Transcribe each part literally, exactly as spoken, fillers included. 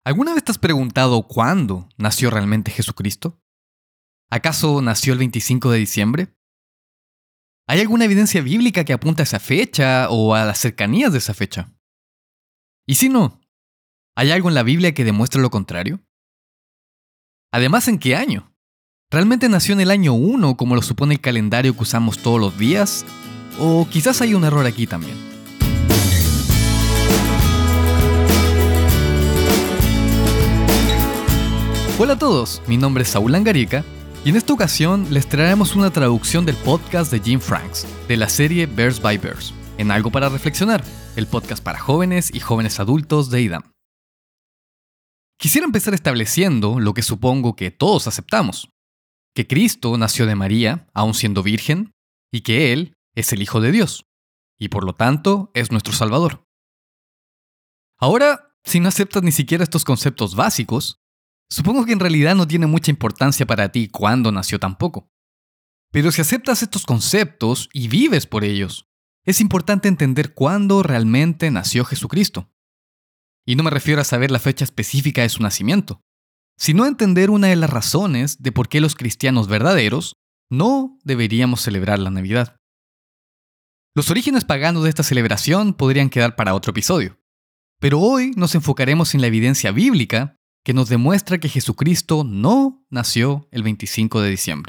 ¿Alguna vez te has preguntado cuándo nació realmente Jesucristo? ¿Acaso nació el veinticinco de diciembre? ¿Hay alguna evidencia bíblica que apunta a esa fecha o a las cercanías de esa fecha? ¿Y si no? ¿Hay algo en la Biblia que demuestre lo contrario? Además, ¿en qué año? ¿Realmente nació en el año uno como lo supone el calendario que usamos todos los días? ¿O quizás hay un error aquí también? Hola a todos, mi nombre es Saúl Langarica y en esta ocasión les traeremos una traducción del podcast de Jim Franks, de la serie Verse by Verse, en Algo para Reflexionar, el podcast para jóvenes y jóvenes adultos de I D A M. Quisiera empezar estableciendo lo que supongo que todos aceptamos, que Cristo nació de María, aun siendo virgen, y que Él es el Hijo de Dios, y por lo tanto es nuestro Salvador. Ahora, si no aceptas ni siquiera estos conceptos básicos, supongo que en realidad no tiene mucha importancia para ti cuándo nació tampoco. Pero si aceptas estos conceptos y vives por ellos, es importante entender cuándo realmente nació Jesucristo. Y no me refiero a saber la fecha específica de su nacimiento, sino a entender una de las razones de por qué los cristianos verdaderos no deberíamos celebrar la Navidad. Los orígenes paganos de esta celebración podrían quedar para otro episodio, pero hoy nos enfocaremos en la evidencia bíblica que nos demuestra que Jesucristo no nació el veinticinco de diciembre.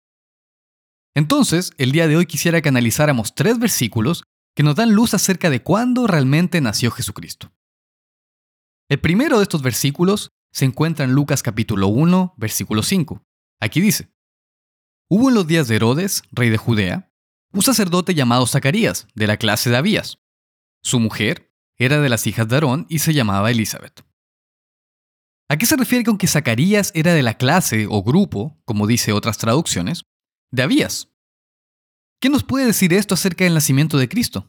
Entonces, el día de hoy quisiera que analizáramos tres versículos que nos dan luz acerca de cuándo realmente nació Jesucristo. El primero de estos versículos se encuentra en Lucas capítulo uno, versículo cinco. Aquí dice: Hubo en los días de Herodes, rey de Judea, un sacerdote llamado Zacarías, de la clase de Abías. Su mujer era de las hijas de Aarón y se llamaba Elizabeth. ¿A qué se refiere con que Zacarías era de la clase o grupo, como dice otras traducciones, de Abías? ¿Qué nos puede decir esto acerca del nacimiento de Cristo?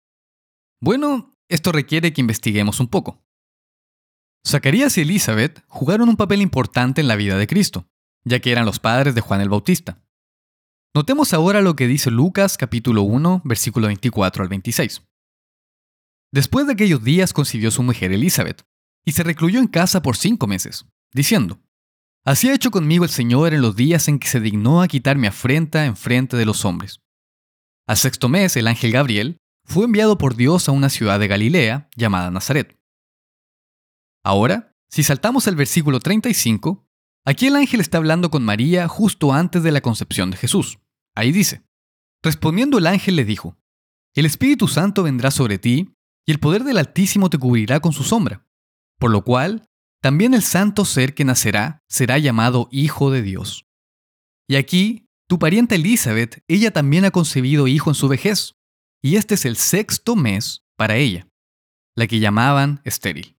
Bueno, esto requiere que investiguemos un poco. Zacarías y Elizabeth jugaron un papel importante en la vida de Cristo, ya que eran los padres de Juan el Bautista. Notemos ahora lo que dice Lucas capítulo uno, versículo veinticuatro al veintiséis. Después de aquellos días concibió su mujer Elizabeth, y se recluyó en casa por cinco meses, diciendo: Así ha hecho conmigo el Señor en los días en que se dignó a quitar mi afrenta en frente de los hombres. Al sexto mes, el ángel Gabriel fue enviado por Dios a una ciudad de Galilea llamada Nazaret. Ahora, si saltamos al versículo treinta y cinco, aquí el ángel está hablando con María justo antes de la concepción de Jesús. Ahí dice: Respondiendo el ángel le dijo: El Espíritu Santo vendrá sobre ti, y el poder del Altísimo te cubrirá con su sombra. Por lo cual, también el santo ser que nacerá será llamado Hijo de Dios. Y aquí, tu parienta Elizabeth, ella también ha concebido hijo en su vejez, y este es el sexto mes para ella, la que llamaban estéril.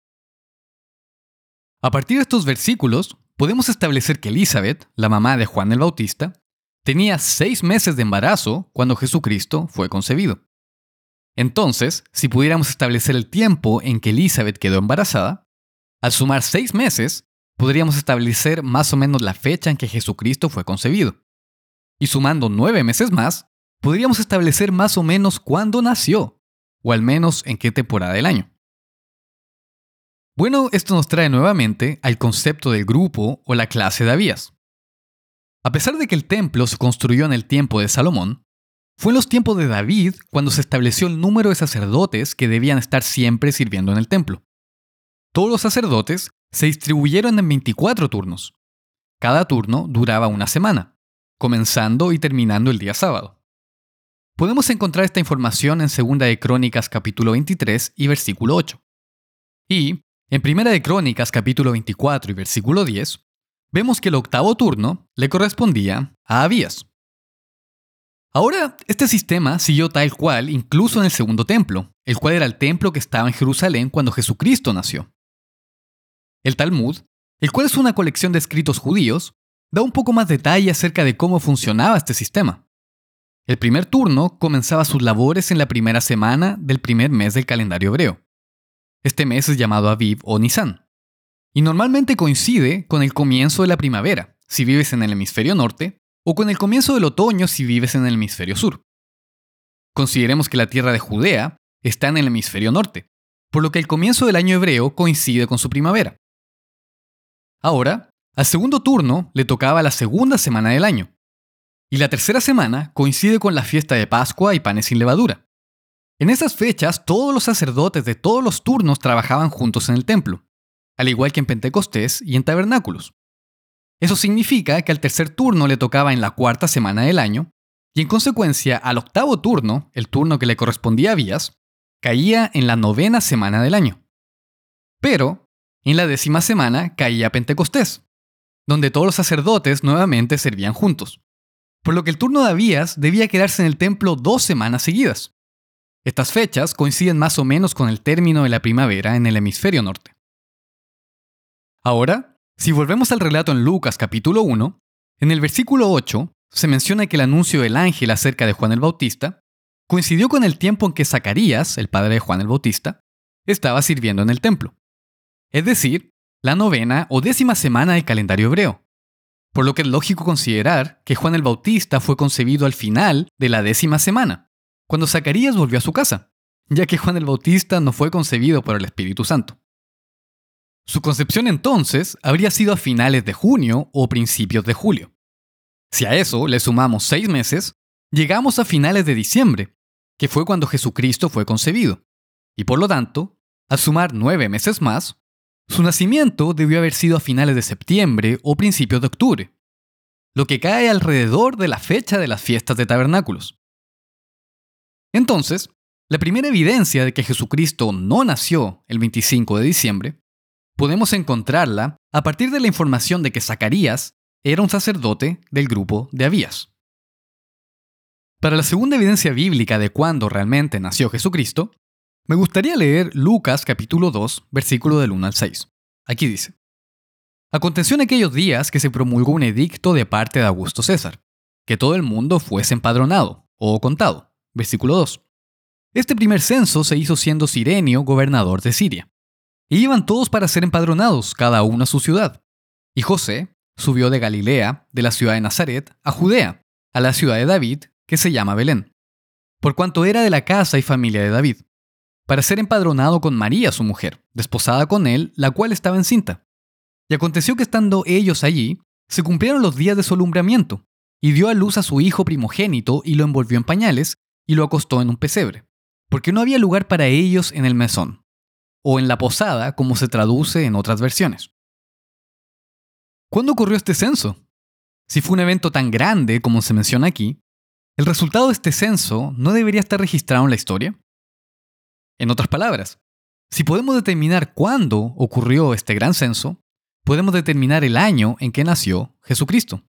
A partir de estos versículos, podemos establecer que Elizabeth, la mamá de Juan el Bautista, tenía seis meses de embarazo cuando Jesucristo fue concebido. Entonces, si pudiéramos establecer el tiempo en que Elizabeth quedó embarazada, al sumar seis meses, podríamos establecer más o menos la fecha en que Jesucristo fue concebido. Y sumando nueve meses más, podríamos establecer más o menos cuándo nació, o al menos en qué temporada del año. Bueno, esto nos trae nuevamente al concepto del grupo o la clase de Abías. A pesar de que el templo se construyó en el tiempo de Salomón, fue en los tiempos de David cuando se estableció el número de sacerdotes que debían estar siempre sirviendo en el templo. Todos los sacerdotes se distribuyeron en veinticuatro turnos. Cada turno duraba una semana, comenzando y terminando el día sábado. Podemos encontrar esta información en Segunda de Crónicas capítulo veintitrés y versículo ocho. Y, en Primera de Crónicas capítulo veinticuatro y versículo diez, vemos que el octavo turno le correspondía a Abías. Ahora, este sistema siguió tal cual incluso en el segundo templo, el cual era el templo que estaba en Jerusalén cuando Jesucristo nació. El Talmud, el cual es una colección de escritos judíos, da un poco más detalle acerca de cómo funcionaba este sistema. El primer turno comenzaba sus labores en la primera semana del primer mes del calendario hebreo. Este mes es llamado Aviv o Nisán, y normalmente coincide con el comienzo de la primavera, si vives en el hemisferio norte, o con el comienzo del otoño si vives en el hemisferio sur. Consideremos que la tierra de Judea está en el hemisferio norte, por lo que el comienzo del año hebreo coincide con su primavera. Ahora, al segundo turno le tocaba la segunda semana del año, y la tercera semana coincide con la fiesta de Pascua y panes sin levadura. En esas fechas, todos los sacerdotes de todos los turnos trabajaban juntos en el templo, al igual que en Pentecostés y en tabernáculos. Eso significa que al tercer turno le tocaba en la cuarta semana del año, y en consecuencia al octavo turno, el turno que le correspondía a Abías, caía en la novena semana del año. Pero, en la décima semana caía Pentecostés, donde todos los sacerdotes nuevamente servían juntos, por lo que el turno de Abías debía quedarse en el templo dos semanas seguidas. Estas fechas coinciden más o menos con el término de la primavera en el hemisferio norte. Ahora, si volvemos al relato en Lucas capítulo uno, en el versículo ocho se menciona que el anuncio del ángel acerca de Juan el Bautista coincidió con el tiempo en que Zacarías, el padre de Juan el Bautista, estaba sirviendo en el templo, es decir, la novena o décima semana del calendario hebreo, por lo que es lógico considerar que Juan el Bautista fue concebido al final de la décima semana, cuando Zacarías volvió a su casa, ya que Juan el Bautista no fue concebido por el Espíritu Santo. Su concepción entonces habría sido a finales de junio o principios de julio. Si a eso le sumamos seis meses, llegamos a finales de diciembre, que fue cuando Jesucristo fue concebido, y por lo tanto, al sumar nueve meses más, su nacimiento debió haber sido a finales de septiembre o principios de octubre, lo que cae alrededor de la fecha de las fiestas de tabernáculos. Entonces, la primera evidencia de que Jesucristo no nació el veinticinco de diciembre, podemos encontrarla a partir de la información de que Zacarías era un sacerdote del grupo de Abías. Para la segunda evidencia bíblica de cuándo realmente nació Jesucristo, me gustaría leer Lucas capítulo dos, versículo del uno al seis. Aquí dice: Aconteció en aquellos días que se promulgó un edicto de parte de Augusto César, que todo el mundo fuese empadronado o contado. Versículo dos. Este primer censo se hizo siendo Cirenio gobernador de Siria. Y iban todos para ser empadronados, cada uno a su ciudad. Y José subió de Galilea, de la ciudad de Nazaret, a Judea, a la ciudad de David, que se llama Belén, por cuanto era de la casa y familia de David, para ser empadronado con María su mujer, desposada con él, la cual estaba encinta. Y aconteció que estando ellos allí, se cumplieron los días de su alumbramiento, y dio a luz a su hijo primogénito y lo envolvió en pañales, y lo acostó en un pesebre, porque no había lugar para ellos en el mesón, o en la posada, como se traduce en otras versiones. ¿Cuándo ocurrió este censo? Si fue un evento tan grande como se menciona aquí, ¿el resultado de este censo no debería estar registrado en la historia? En otras palabras, si podemos determinar cuándo ocurrió este gran censo, podemos determinar el año en que nació Jesucristo.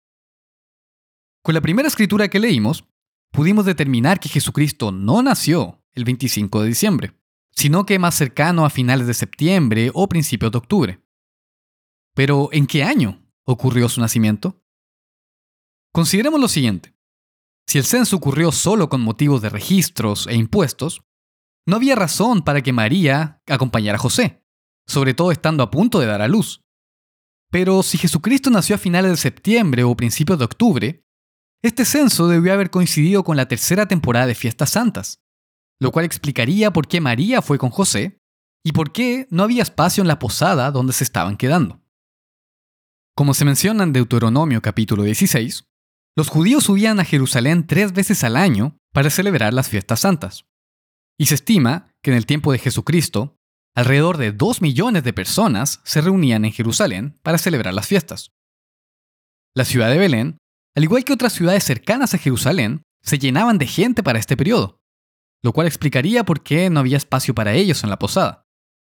Con la primera escritura que leímos, pudimos determinar que Jesucristo no nació el veinticinco de diciembre, sino que más cercano a finales de septiembre o principios de octubre. Pero, ¿en qué año ocurrió su nacimiento? Consideremos lo siguiente. Si el censo ocurrió solo con motivos de registros e impuestos, no había razón para que María acompañara a José, sobre todo estando a punto de dar a luz. Pero si Jesucristo nació a finales de septiembre o principios de octubre, este censo debió haber coincidido con la tercera temporada de Fiestas Santas, lo cual explicaría por qué María fue con José y por qué no había espacio en la posada donde se estaban quedando. Como se menciona en Deuteronomio capítulo dieciséis, los judíos subían a Jerusalén tres veces al año para celebrar las fiestas santas. Y se estima que en el tiempo de Jesucristo, alrededor de dos millones de personas se reunían en Jerusalén para celebrar las fiestas. La ciudad de Belén, al igual que otras ciudades cercanas a Jerusalén, se llenaban de gente para este periodo, lo cual explicaría por qué no había espacio para ellos en la posada.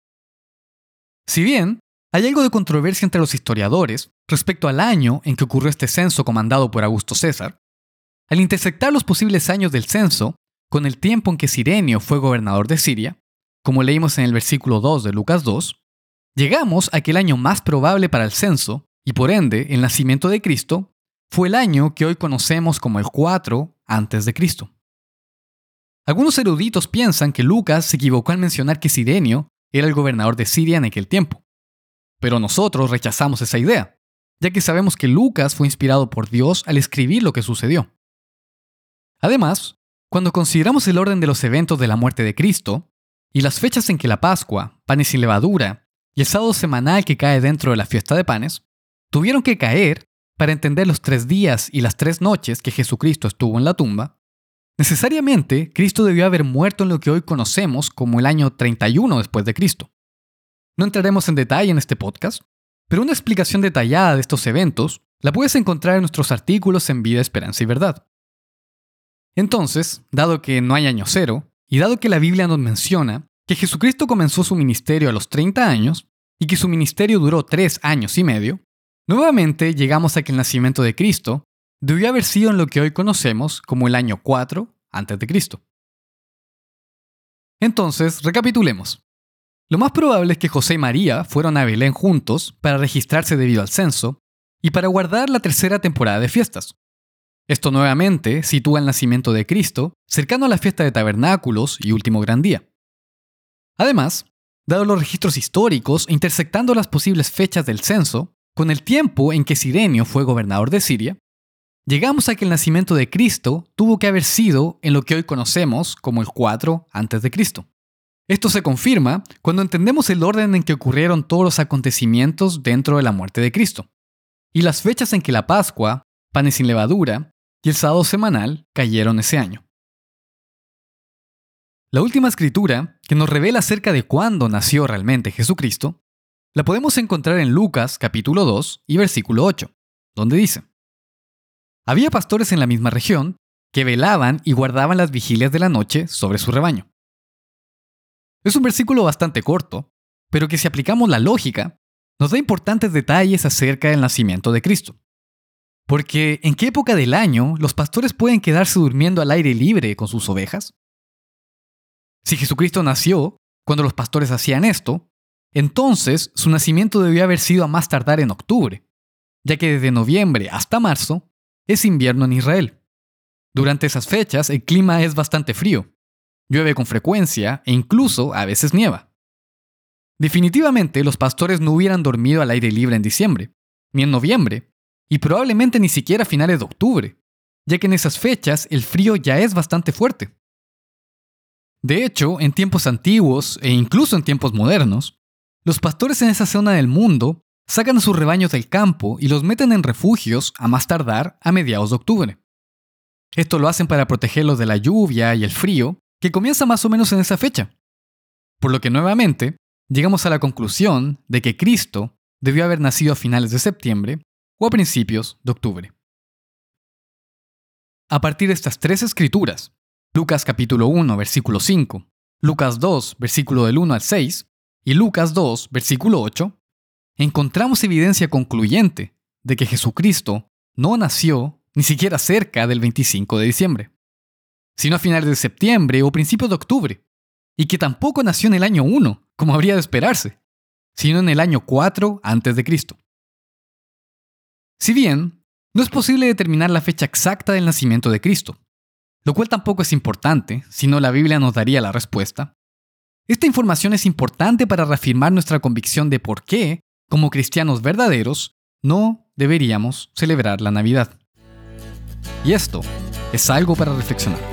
Si bien hay algo de controversia entre los historiadores respecto al año en que ocurrió este censo comandado por Augusto César, al intersectar los posibles años del censo con el tiempo en que Cirenio fue gobernador de Siria, como leímos en el versículo dos de Lucas dos, llegamos a que el año más probable para el censo, y por ende el nacimiento de Cristo, fue el año que hoy conocemos como el cuatro antes de Cristo. Algunos eruditos piensan que Lucas se equivocó al mencionar que Cirenio era el gobernador de Siria en aquel tiempo. Pero nosotros rechazamos esa idea, ya que sabemos que Lucas fue inspirado por Dios al escribir lo que sucedió. Además, cuando consideramos el orden de los eventos de la muerte de Cristo, y las fechas en que la Pascua, panes sin levadura, y el sábado semanal que cae dentro de la fiesta de panes, tuvieron que caer para entender los tres días y las tres noches que Jesucristo estuvo en la tumba, necesariamente Cristo debió haber muerto en lo que hoy conocemos como el año treinta y uno después de Cristo. No entraremos en detalle en este podcast, pero una explicación detallada de estos eventos la puedes encontrar en nuestros artículos en Vida, Esperanza y Verdad. Entonces, dado que no hay año cero, y dado que la Biblia nos menciona que Jesucristo comenzó su ministerio a los treinta años y que su ministerio duró tres años y medio, nuevamente llegamos a que el nacimiento de Cristo debió haber sido en lo que hoy conocemos como el año cuatro antes de Cristo. Entonces, recapitulemos. Lo más probable es que José y María fueron a Belén juntos para registrarse debido al censo y para guardar la tercera temporada de fiestas. Esto nuevamente sitúa el nacimiento de Cristo cercano a la fiesta de tabernáculos y último gran día. Además, dado los registros históricos e intersectando las posibles fechas del censo con el tiempo en que Cirenio fue gobernador de Siria, llegamos a que el nacimiento de Cristo tuvo que haber sido en lo que hoy conocemos como el cuatro antes de Cristo. Esto se confirma cuando entendemos el orden en que ocurrieron todos los acontecimientos dentro de la muerte de Cristo, y las fechas en que la Pascua, panes sin levadura y el sábado semanal cayeron ese año. La última escritura que nos revela acerca de cuándo nació realmente Jesucristo, la podemos encontrar en Lucas capítulo dos y versículo ocho, donde dice: Había pastores en la misma región que velaban y guardaban las vigilias de la noche sobre su rebaño. Es un versículo bastante corto, pero que si aplicamos la lógica, nos da importantes detalles acerca del nacimiento de Cristo. Porque, ¿en qué época del año los pastores pueden quedarse durmiendo al aire libre con sus ovejas? Si Jesucristo nació cuando los pastores hacían esto, entonces su nacimiento debió haber sido a más tardar en octubre, ya que desde noviembre hasta marzo es invierno en Israel. Durante esas fechas el clima es bastante frío. Llueve con frecuencia e incluso a veces nieva. Definitivamente los pastores no hubieran dormido al aire libre en diciembre, ni en noviembre, y probablemente ni siquiera a finales de octubre, ya que en esas fechas el frío ya es bastante fuerte. De hecho, en tiempos antiguos e incluso en tiempos modernos, los pastores en esa zona del mundo sacan a sus rebaños del campo y los meten en refugios a más tardar a mediados de octubre. Esto lo hacen para protegerlos de la lluvia y el frío, que comienza más o menos en esa fecha. Por lo que nuevamente, llegamos a la conclusión de que Cristo debió haber nacido a finales de septiembre o a principios de octubre. A partir de estas tres escrituras, Lucas capítulo uno, versículo cinco, Lucas dos, versículo del uno al seis, y Lucas dos, versículo ocho, encontramos evidencia concluyente de que Jesucristo no nació ni siquiera cerca del veinticinco de diciembre, sino a finales de septiembre o principios de octubre, y que tampoco nació en el año uno, como habría de esperarse, sino en el año cuatro antes de Cristo. Si bien, no es posible determinar la fecha exacta del nacimiento de Cristo, lo cual tampoco es importante, sino la Biblia nos daría la respuesta, esta información es importante para reafirmar nuestra convicción de por qué, como cristianos verdaderos, no deberíamos celebrar la Navidad. Y esto es algo para reflexionar.